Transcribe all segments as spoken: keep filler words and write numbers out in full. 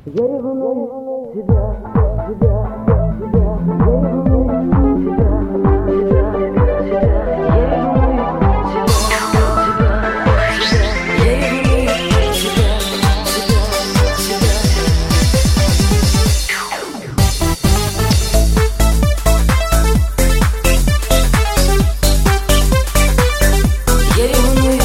Я ревную тебя, тебя, тебя. Я ревную тебя, тебя, тебя. Я ревную тебя, тебя, тебя. Я ревную тебя, Я ревную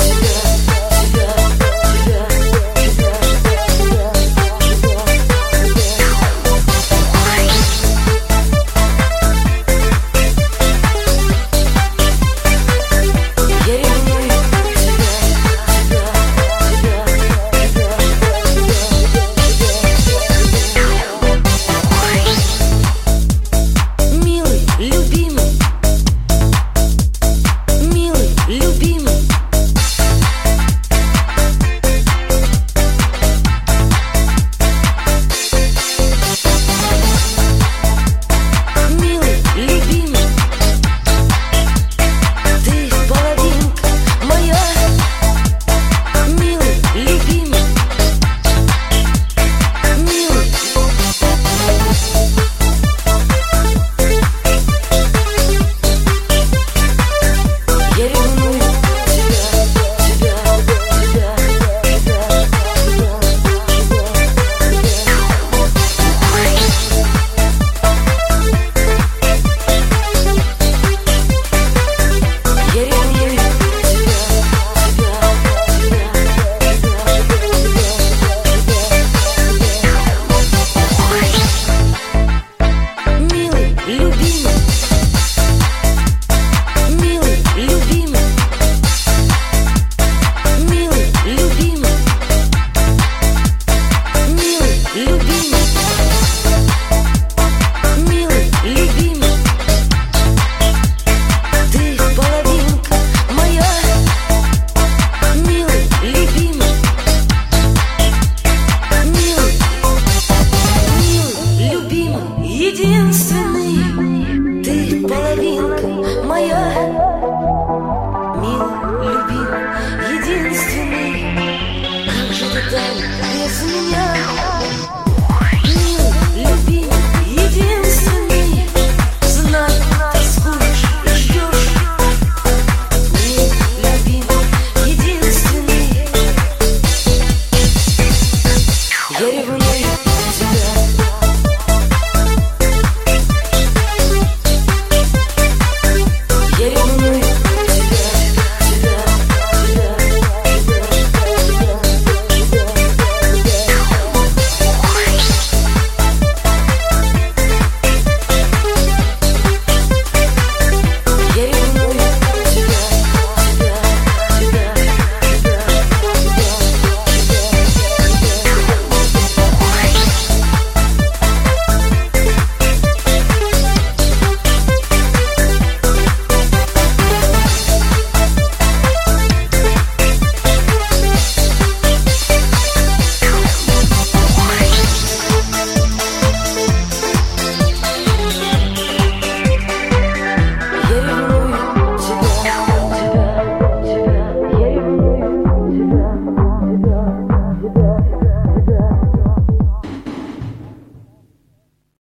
единственный, ты половинка моя, милый, любимый, единственный. Как же ты там без меня, милый, любимый, единственный. Знаю, тоскуешь и ждешь, милый, любимый, единственный. Я ревную.